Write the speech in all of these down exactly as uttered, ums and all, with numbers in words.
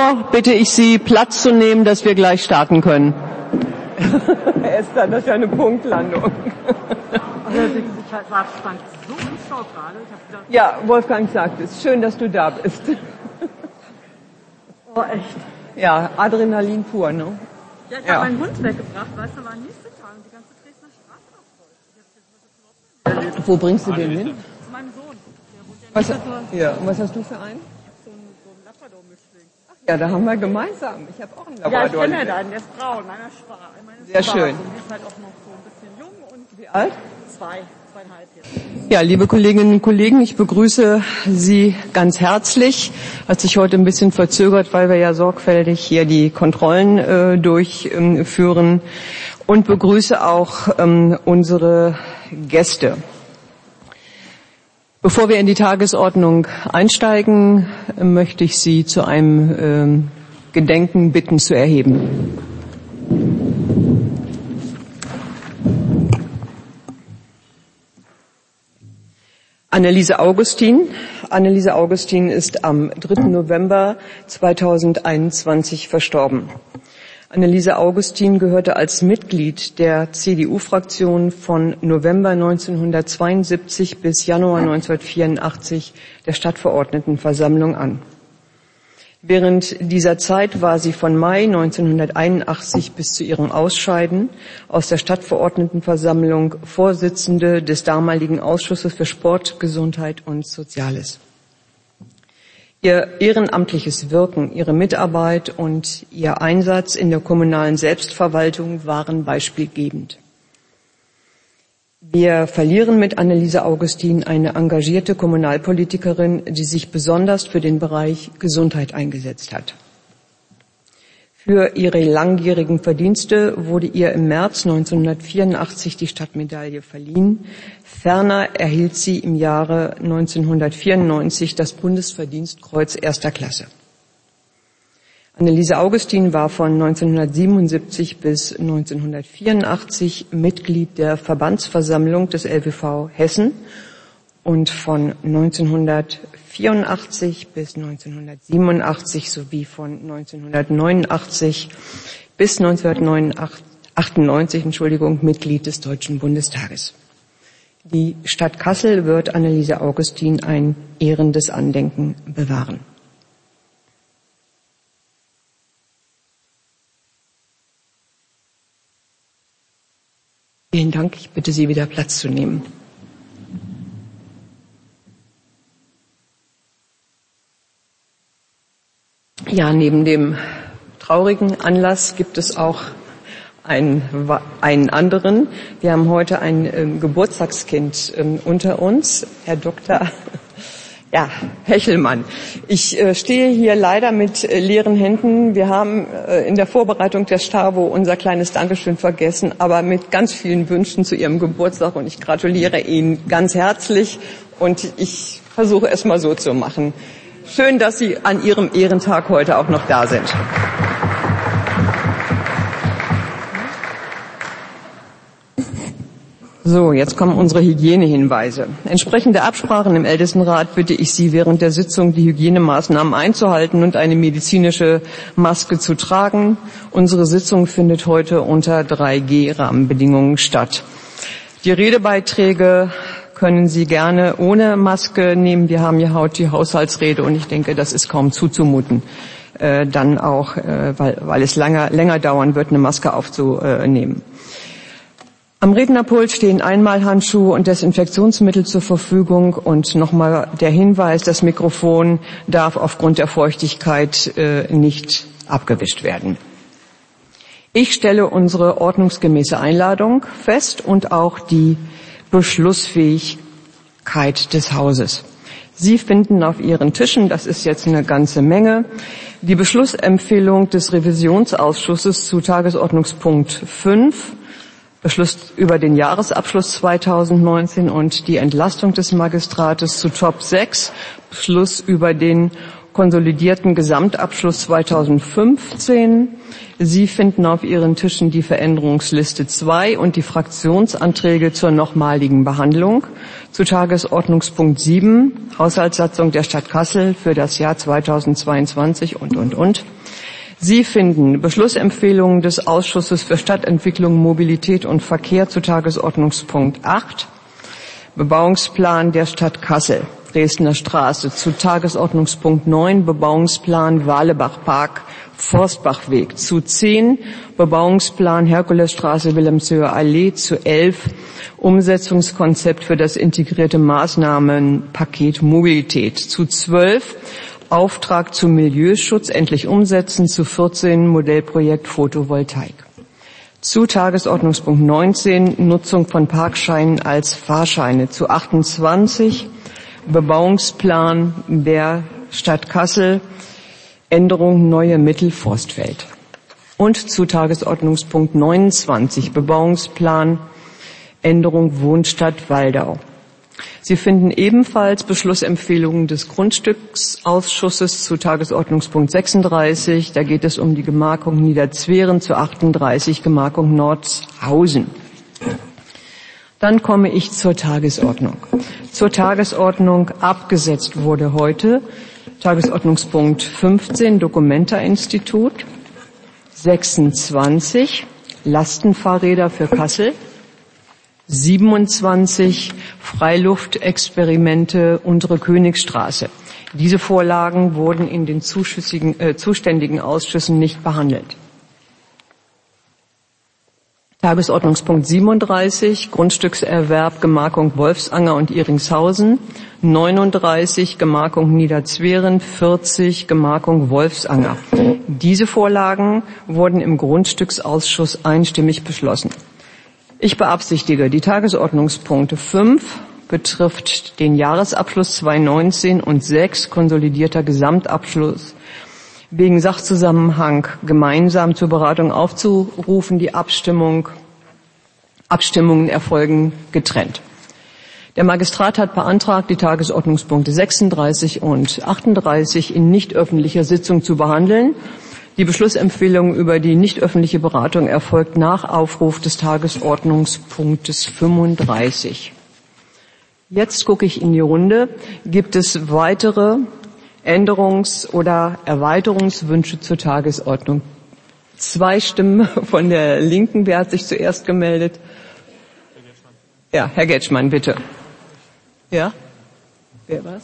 Zuvor bitte ich Sie, Platz zu nehmen, dass wir gleich starten können. Herr Esther, das ist ja eine Punktlandung. Ja, Wolfgang sagt es. Schön, dass du da bist. Oh, echt? Ja, Adrenalin pur, ne? Ja, ich ja. habe meinen Hund weggebracht, weißt du, war nächste Tag und die ganze Dresdner Straße war voll. Wo bringst du den hin? Zu meinem Sohn. Der wohnt ja was, nicht so, ja, und was hast du für einen? so ein, so ein Labrador-Mischling. Ja, da haben wir gemeinsam. Ich habe auch einen Labrador. Ja, ich kenne ja deinen, der ist braun, meiner ist schwarz. Sehr schön. Und die ist halt auch noch so ein bisschen jung und wie alt? Zwei, zweieinhalb jetzt. Ja, liebe Kolleginnen und Kollegen, ich begrüße Sie ganz herzlich. Hat sich heute ein bisschen verzögert, weil wir ja sorgfältig hier die Kontrollen äh, durchführen, und begrüße auch ähm, unsere Gäste. Bevor wir in die Tagesordnung einsteigen, möchte ich Sie zu einem äh, Gedenken bitten zu erheben. Anneliese Augustin. Anneliese Augustin ist am dritten November zweitausendeinundzwanzig verstorben. Anneliese Augustin gehörte als Mitglied der C D U-Fraktion von November neunzehnhundertzweiundsiebzig bis Januar neunzehnhundertvierundachtzig der Stadtverordnetenversammlung an. Während dieser Zeit war sie von Mai neunzehnhunderteinundachtzig bis zu ihrem Ausscheiden aus der Stadtverordnetenversammlung Vorsitzende des damaligen Ausschusses für Sport, Gesundheit und Soziales. Ihr ehrenamtliches Wirken, ihre Mitarbeit und ihr Einsatz in der kommunalen Selbstverwaltung waren beispielgebend. Wir verlieren mit Anneliese Augustin eine engagierte Kommunalpolitikerin, die sich besonders für den Bereich Gesundheit eingesetzt hat. Für ihre langjährigen Verdienste wurde ihr im März neunzehnhundertvierundachtzig die Stadtmedaille verliehen. Ferner erhielt sie im Jahre neunzehnhundertvierundneunzig das Bundesverdienstkreuz erster Klasse. Anneliese Augustin war von neunzehnhundertsiebenundsiebzig bis neunzehnhundertvierundachtzig Mitglied der Verbandsversammlung des L W V Hessen und von neunzehnhundertvierundachtzig bis neunzehnhundertsiebenundachtzig sowie von neunzehnhundertneunundachtzig bis neunzehnhundertachtundneunzig, Entschuldigung, Mitglied des Deutschen Bundestages. Die Stadt Kassel wird Anneliese Augustin ein ehrendes Andenken bewahren. Vielen Dank. Ich bitte Sie, wieder Platz zu nehmen. Ja, neben dem traurigen Anlass gibt es auch einen, einen anderen. Wir haben heute ein ähm, Geburtstagskind ähm, unter uns, Herr Doktor Ja, Hechelmann. Ich äh, stehe hier leider mit äh, leeren Händen. Wir haben äh, in der Vorbereitung der Stavo unser kleines Dankeschön vergessen, aber mit ganz vielen Wünschen zu Ihrem Geburtstag, und ich gratuliere Ihnen ganz herzlich und ich versuche es mal so zu machen. Schön, dass Sie an Ihrem Ehrentag heute auch noch da sind. So, jetzt kommen unsere Hygienehinweise. Entsprechend der Absprachen im Ältestenrat bitte ich Sie, während der Sitzung die Hygienemaßnahmen einzuhalten und eine medizinische Maske zu tragen. Unsere Sitzung findet heute unter drei G Rahmenbedingungen statt. Die Redebeiträge können Sie gerne ohne Maske nehmen. Wir haben ja heute die Haushaltsrede und ich denke, das ist kaum zuzumuten, äh, dann auch, äh, weil, weil es länger, länger dauern wird, eine Maske aufzunehmen. Am Rednerpult stehen Einmalhandschuhe und Desinfektionsmittel zur Verfügung und nochmal der Hinweis, das Mikrofon darf aufgrund der Feuchtigkeit äh, nicht abgewischt werden. Ich stelle unsere ordnungsgemäße Einladung fest und auch die Beschlussfähigkeit des Hauses. Sie finden auf Ihren Tischen, das ist jetzt eine ganze Menge, die Beschlussempfehlung des Revisionsausschusses zu Tagesordnungspunkt fünf, Beschluss über den Jahresabschluss zweitausendneunzehn und die Entlastung des Magistrates zu Top sechs, Beschluss über den konsolidierten Gesamtabschluss zweitausendfünfzehn. Sie finden auf Ihren Tischen die Veränderungsliste zwei und die Fraktionsanträge zur nochmaligen Behandlung. Zu Tagesordnungspunkt sieben, Haushaltssatzung der Stadt Kassel für das Jahr zweitausendzweiundzwanzig und, und, und. Sie finden Beschlussempfehlungen des Ausschusses für Stadtentwicklung, Mobilität und Verkehr zu Tagesordnungspunkt acht, Bebauungsplan der Stadt Kassel, Dresdner Straße, zu Tagesordnungspunkt neun, Bebauungsplan Walebachpark, Forstbachweg, zu zehn, Bebauungsplan Herkulesstraße, Wilhelmshöher Allee, zu elf, Umsetzungskonzept für das integrierte Maßnahmenpaket Mobilität, zu zwölf, Auftrag zum Milieuschutz endlich umsetzen, zu vierzehn, Modellprojekt Photovoltaik. Zu Tagesordnungspunkt neunzehn, Nutzung von Parkscheinen als Fahrscheine, zu achtundzwanzig, Bebauungsplan der Stadt Kassel, Änderung neue Mittel Forstfeld. Und zu Tagesordnungspunkt neunundzwanzig, Bebauungsplan Änderung Wohnstadt Waldau. Sie finden ebenfalls Beschlussempfehlungen des Grundstücksausschusses zu Tagesordnungspunkt sechsunddreißig. Da geht es um die Gemarkung Niederzweren, zu achtunddreißig, Gemarkung Nordhausen. Dann komme ich zur Tagesordnung. Zur Tagesordnung abgesetzt wurde heute Tagesordnungspunkt fünfzehn, Documenta-Institut, sechsundzwanzig, Lastenfahrräder für Kassel, siebenundzwanzig, Freiluftexperimente Untere Königstraße. Diese Vorlagen wurden in den zuschüssigen, äh, zuständigen Ausschüssen nicht behandelt. Tagesordnungspunkt siebenunddreißig, Grundstückserwerb, Gemarkung Wolfsanger und Iringshausen, neununddreißig, Gemarkung Niederzweren, vierzig, Gemarkung Wolfsanger. Diese Vorlagen wurden im Grundstücksausschuss einstimmig beschlossen. Ich beabsichtige, die Tagesordnungspunkte fünf betrifft den Jahresabschluss zweitausendneunzehn und sechs, konsolidierter Gesamtabschluss, wegen Sachzusammenhang gemeinsam zur Beratung aufzurufen. Die Abstimmung, Abstimmungen erfolgen getrennt. Der Magistrat hat beantragt, die Tagesordnungspunkte sechsunddreißig und achtunddreißig in nicht öffentlicher Sitzung zu behandeln. Die Beschlussempfehlung über die nicht öffentliche Beratung erfolgt nach Aufruf des Tagesordnungspunktes fünfunddreißig. Jetzt gucke ich in die Runde. Gibt es weitere Änderungs- oder Erweiterungswünsche zur Tagesordnung? Zwei Stimmen von der Linken. Wer hat sich zuerst gemeldet? Ja, Herr Getschmann, bitte. Ja? Wer war's?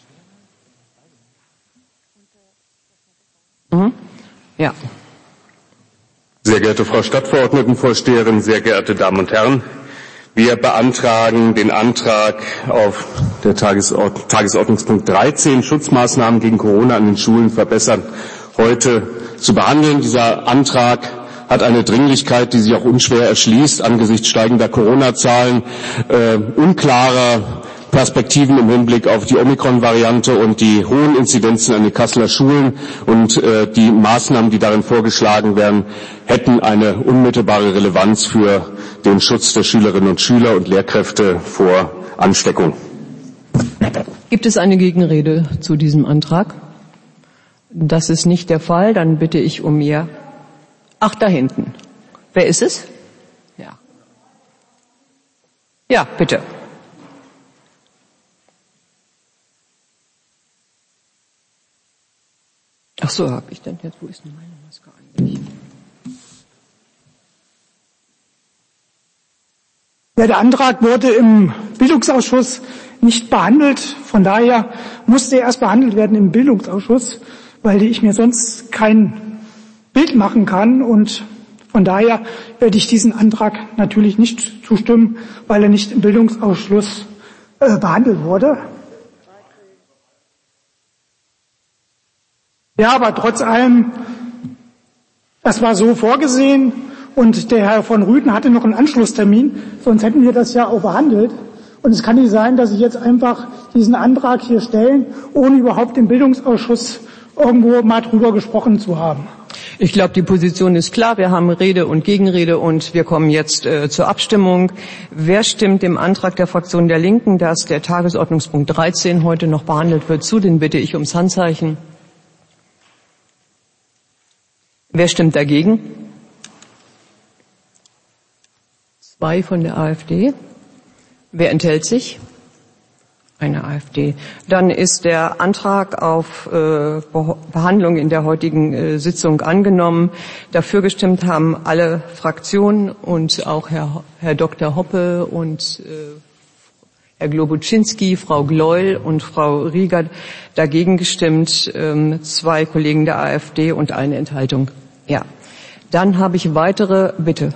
Mhm. Ja. Sehr geehrte Frau Stadtverordnetenvorsteherin, sehr geehrte Damen und Herren, wir beantragen den Antrag auf der Tagesord- Tagesordnungspunkt dreizehn, Schutzmaßnahmen gegen Corona an den Schulen verbessern, heute zu behandeln. Dieser Antrag hat eine Dringlichkeit, die sich auch unschwer erschließt angesichts steigender Corona-Zahlen, äh, unklarer Perspektiven im Hinblick auf die Omikron-Variante und die hohen Inzidenzen an den Kasseler Schulen und äh, die Maßnahmen, die darin vorgeschlagen werden, hätten eine unmittelbare Relevanz für den Schutz der Schülerinnen und Schüler und Lehrkräfte vor Ansteckung. Gibt es eine Gegenrede zu diesem Antrag? Das ist nicht der Fall. Dann bitte ich um Ihr... Ach, da hinten. Wer ist es? Ja. Ja, bitte. Ach so, habe ich denn jetzt, wo ist denn meine Maske eigentlich? Ja, der Antrag wurde im Bildungsausschuss nicht behandelt. Von daher musste er erst behandelt werden im Bildungsausschuss, weil ich mir sonst kein Bild machen kann. Und von daher werde ich diesen Antrag natürlich nicht zustimmen, weil er nicht im Bildungsausschuss äh, behandelt wurde. Ja, aber trotz allem, das war so vorgesehen und der Herr von Rüthen hatte noch einen Anschlusstermin, sonst hätten wir das ja auch behandelt. Und es kann nicht sein, dass Sie jetzt einfach diesen Antrag hier stellen, ohne überhaupt im Bildungsausschuss irgendwo mal drüber gesprochen zu haben. Ich glaube, die Position ist klar. Wir haben Rede und Gegenrede und wir kommen jetzt äh, zur Abstimmung. Wer stimmt dem Antrag der Fraktion der Linken, dass der Tagesordnungspunkt dreizehn heute noch behandelt wird, zu? Den bitte ich ums Handzeichen. Wer stimmt dagegen? Zwei von der AfD. Wer enthält sich? Eine AfD. Dann ist der Antrag auf äh, Behandlung in der heutigen äh, Sitzung angenommen. Dafür gestimmt haben alle Fraktionen und auch Herr, Herr Doktor Hoppe und äh, Herr Globuczynski, Frau Gleul und Frau Rieger. Dagegen gestimmt ähm, zwei Kollegen der AfD und eine Enthaltung. Ja. Dann habe ich weitere, bitte.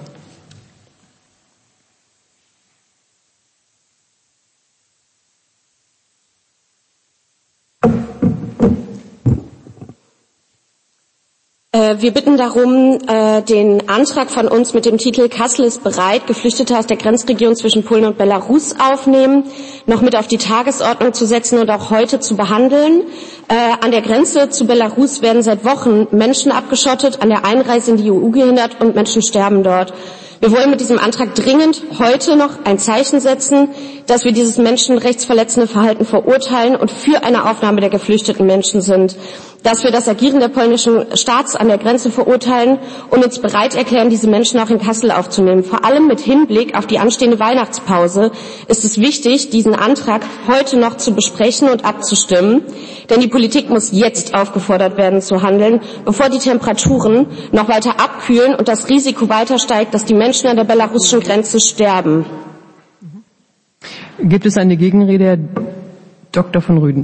Wir bitten darum, den Antrag von uns mit dem Titel Kassel ist bereit, Geflüchtete aus der Grenzregion zwischen Polen und Belarus aufnehmen, noch mit auf die Tagesordnung zu setzen und auch heute zu behandeln. An der Grenze zu Belarus werden seit Wochen Menschen abgeschottet, an der Einreise in die E U gehindert und Menschen sterben dort. Wir wollen mit diesem Antrag dringend heute noch ein Zeichen setzen, dass wir dieses menschenrechtsverletzende Verhalten verurteilen und für eine Aufnahme der geflüchteten Menschen sind. Dass wir das Agieren der polnischen Staats an der Grenze verurteilen und uns bereit erklären, diese Menschen auch in Kassel aufzunehmen. Vor allem mit Hinblick auf die anstehende Weihnachtspause ist es wichtig, diesen Antrag heute noch zu besprechen und abzustimmen. Denn die Politik muss jetzt aufgefordert werden zu handeln, bevor die Temperaturen noch weiter abkühlen und das Risiko weiter steigt, dass die Menschen an der belarussischen Grenze sterben. Gibt es eine Gegenrede, Herr Doktor von Rüden?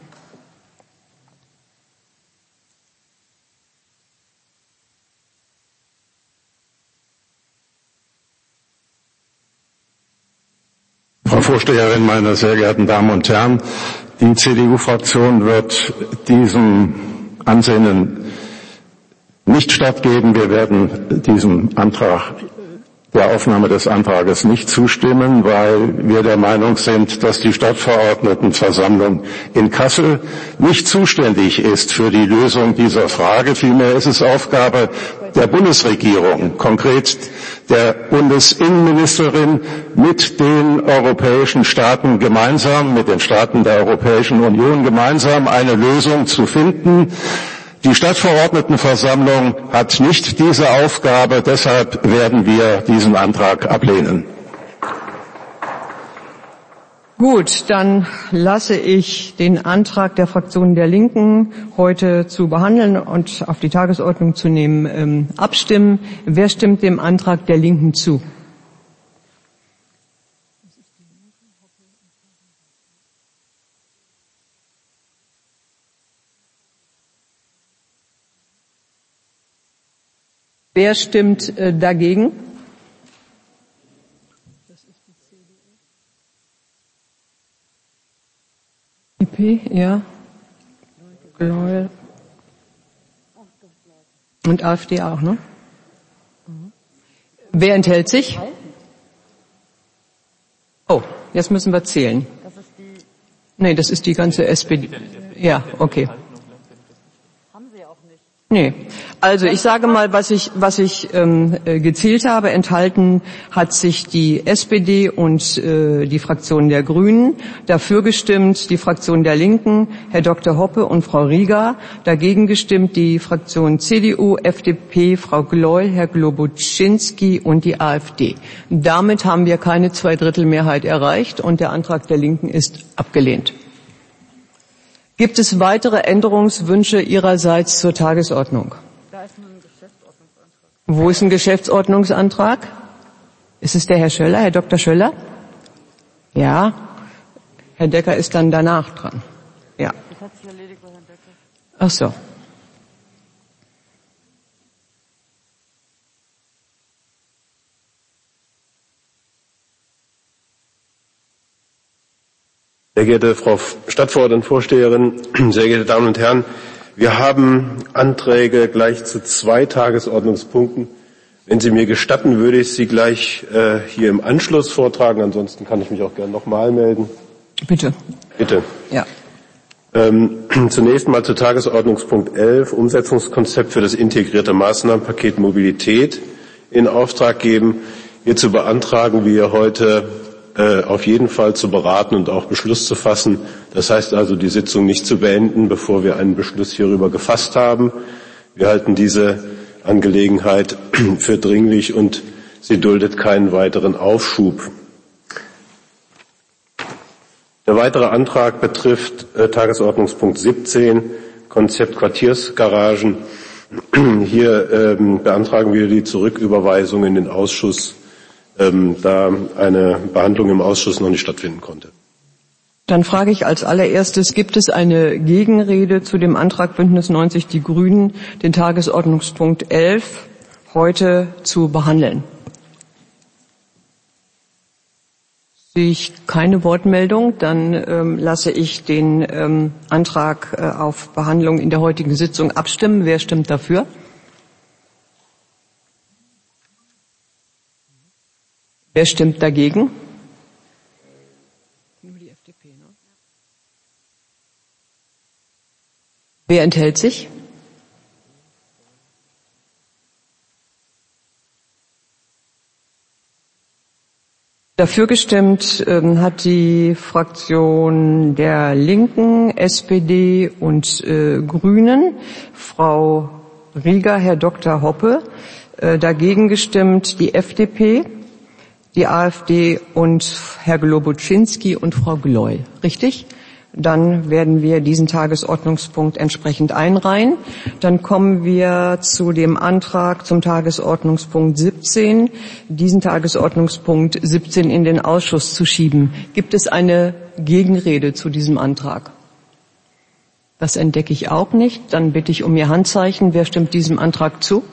Frau Vorsteherin, meine sehr geehrten Damen und Herren, die C D U-Fraktion wird diesem Ansinnen nicht stattgeben. Wir werden diesem Antrag, der Aufnahme des Antrages nicht zustimmen, weil wir der Meinung sind, dass die Stadtverordnetenversammlung in Kassel nicht zuständig ist für die Lösung dieser Frage. Vielmehr ist es Aufgabe der Bundesregierung, konkret der Bundesinnenministerin, mit den europäischen Staaten gemeinsam, mit den Staaten der Europäischen Union gemeinsam eine Lösung zu finden. Die Stadtverordnetenversammlung hat nicht diese Aufgabe, deshalb werden wir diesen Antrag ablehnen. Gut, dann lasse ich den Antrag der Fraktion der Linken heute zu behandeln und auf die Tagesordnung zu nehmen ähm, abstimmen. Wer stimmt dem Antrag der Linken zu? Wer stimmt äh, dagegen? I P, ja. Gleul. Und AfD auch, ne? Mhm. Wer enthält sich? Oh, jetzt müssen wir zählen. Das ist die nee, das ist die ganze S P D. Ja, okay. Haben Sie auch nicht. Nee. Also ich sage mal, was ich, was ich ähm, gezählt habe. Enthalten hat sich die S P D und äh, die Fraktion der Grünen. Dafür gestimmt die Fraktion der Linken, Herr Doktor Hoppe und Frau Rieger. Dagegen gestimmt die Fraktion C D U, F D P, Frau Gleul, Herr Globuczynski und die AfD. Damit haben wir keine Zweidrittelmehrheit erreicht und der Antrag der Linken ist abgelehnt. Gibt es weitere Änderungswünsche Ihrerseits zur Tagesordnung? Da ist ein Geschäftsordnungsantrag. Wo ist ein Geschäftsordnungsantrag? Ist es der Herr Schöller, Herr Doktor Schöller? Ja. Herr Decker ist dann danach dran. Ja. Das hat sich erledigt bei Herrn Decker. Ach so. Sehr geehrte Frau Stadtverordnetenvorsteherin, sehr geehrte Damen und Herren, wir haben Anträge gleich zu zwei Tagesordnungspunkten. Wenn Sie mir gestatten, würde ich sie gleich äh, hier im Anschluss vortragen. Ansonsten kann ich mich auch gerne nochmal melden. Bitte. Bitte. Ja. Ähm, zunächst mal zu Tagesordnungspunkt elf, Umsetzungskonzept für das integrierte Maßnahmenpaket Mobilität in Auftrag geben. Hierzu beantragen wir heute auf jeden Fall zu beraten und auch Beschluss zu fassen. Das heißt also, die Sitzung nicht zu beenden, bevor wir einen Beschluss hierüber gefasst haben. Wir halten diese Angelegenheit für dringlich und sie duldet keinen weiteren Aufschub. Der weitere Antrag betrifft äh, Tagesordnungspunkt siebzehn, Konzept Quartiersgaragen. Hier ähm, beantragen wir die Zurücküberweisung in den Ausschuss, ähm, da eine Behandlung im Ausschuss noch nicht stattfinden konnte. Dann frage ich als allererstes, gibt es eine Gegenrede zu dem Antrag Bündnis neunzig Die Grünen, den Tagesordnungspunkt elf heute zu behandeln? Sehe ich keine Wortmeldung, dann ähm, lasse ich den ähm, Antrag äh, auf Behandlung in der heutigen Sitzung abstimmen. Wer stimmt dafür? Wer stimmt dagegen? Nur die F D P, ne? Wer enthält sich? Dafür gestimmt ähm, hat die Fraktion der Linken, S P D und äh, Grünen, Frau Rieger, Herr Doktor Hoppe, äh, dagegen gestimmt die F D P, die AfD und Herr Globoczynski und Frau Gloy. Richtig? Dann werden wir diesen Tagesordnungspunkt entsprechend einreihen. Dann kommen wir zu dem Antrag zum Tagesordnungspunkt siebzehn, diesen Tagesordnungspunkt siebzehn in den Ausschuss zu schieben. Gibt es eine Gegenrede zu diesem Antrag? Das entdecke ich auch nicht. Dann bitte ich um Ihr Handzeichen. Wer stimmt diesem Antrag zu?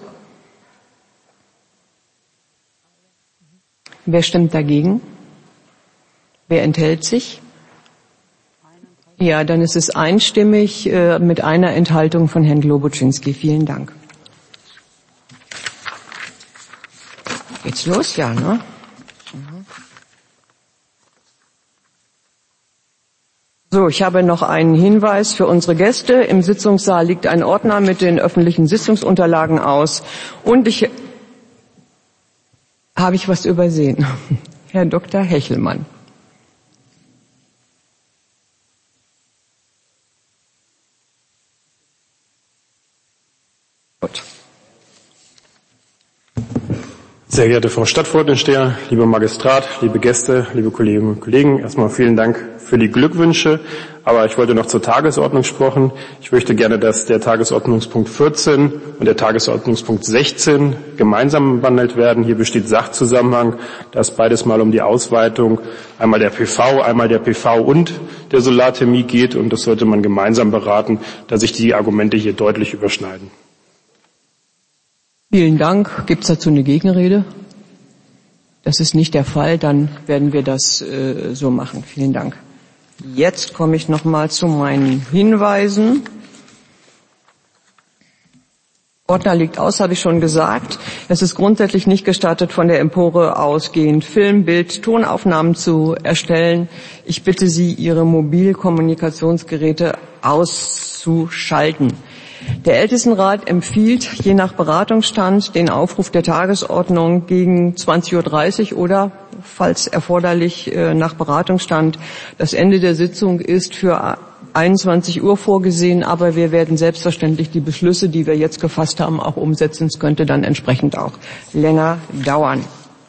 Wer stimmt dagegen? Wer enthält sich? Ja, dann ist es einstimmig äh, mit einer Enthaltung von Herrn Globoczynski. Vielen Dank. Geht's los? Ja, ne? So, ich habe noch einen Hinweis für unsere Gäste. Im Sitzungssaal liegt ein Ordner mit den öffentlichen Sitzungsunterlagen aus. Und ich habe ich was übersehen. Herr Doktor Hechelmann. Gut. Sehr geehrte Frau Stadtvorsitzende, lieber Magistrat, liebe Gäste, liebe Kolleginnen und Kollegen, erstmal vielen Dank für die Glückwünsche. Aber ich wollte noch zur Tagesordnung sprechen. Ich möchte gerne, dass der Tagesordnungspunkt vierzehn und der Tagesordnungspunkt sechzehn gemeinsam behandelt werden. Hier besteht Sachzusammenhang, da es beides mal um die Ausweitung einmal der P V, einmal der P V und der Solarthermie geht. Und das sollte man gemeinsam beraten, da sich die Argumente hier deutlich überschneiden. Vielen Dank. Gibt es dazu eine Gegenrede? Das ist nicht der Fall. Dann werden wir das äh, so machen. Vielen Dank. Jetzt komme ich noch mal zu meinen Hinweisen. Ordner liegt aus, habe ich schon gesagt. Es ist grundsätzlich nicht gestattet, von der Empore ausgehend Film-, Bild-, Tonaufnahmen zu erstellen. Ich bitte Sie, Ihre Mobilkommunikationsgeräte auszuschalten. Der Ältestenrat empfiehlt, je nach Beratungsstand, den Aufruf der Tagesordnung gegen zwanzig Uhr dreißig oder, falls erforderlich, nach Beratungsstand. Das Ende der Sitzung ist für einundzwanzig Uhr vorgesehen, aber wir werden selbstverständlich die Beschlüsse, die wir jetzt gefasst haben, auch umsetzen. Es könnte dann entsprechend auch länger dauern.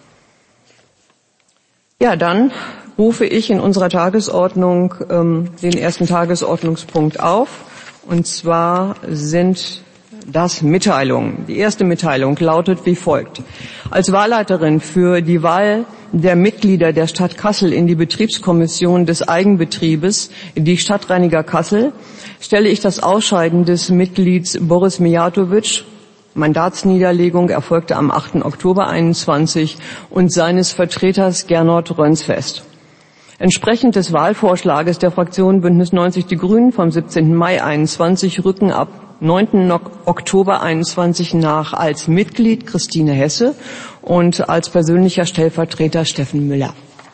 Ja, dann rufe ich in unserer Tagesordnung ähm, den ersten Tagesordnungspunkt auf. Und zwar sind das Mitteilungen. Die erste Mitteilung lautet wie folgt. Als Wahlleiterin für die Wahl der Mitglieder der Stadt Kassel in die Betriebskommission des Eigenbetriebes, die Stadtreiniger Kassel, stelle ich das Ausscheiden des Mitglieds Boris Mijatovic, Mandatsniederlegung erfolgte am achten Oktober einundzwanzig, und seines Vertreters Gernot Röns fest. Entsprechend des Wahlvorschlages der Fraktion Bündnis neunzig Die Grünen vom siebzehnten Mai einundzwanzig rücken ab neunten Oktober einundzwanzig nach als Mitglied Christine Hesse und als persönlicher Stellvertreter Steffen Müller.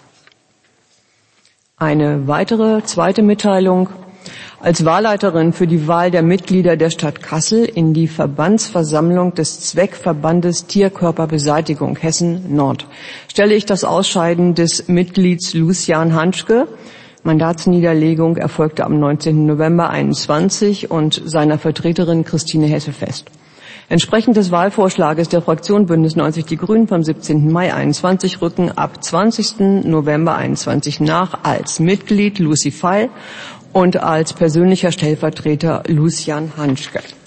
Eine weitere zweite Mitteilung. Als Wahlleiterin für die Wahl der Mitglieder der Stadt Kassel in die Verbandsversammlung des Zweckverbandes Tierkörperbeseitigung Hessen Nord stelle ich das Ausscheiden des Mitglieds Lucian Hanschke, Mandatsniederlegung erfolgte am neunzehnten November einundzwanzig, und seiner Vertreterin Christine Hesse fest. Entsprechend des Wahlvorschlages der Fraktion Bündnis neunzig Die Grünen vom siebzehnten Mai einundzwanzig rücken ab zwanzigsten November einundzwanzig nach als Mitglied Lucy Feil und als persönlicher Stellvertreter Lucian Hanschke.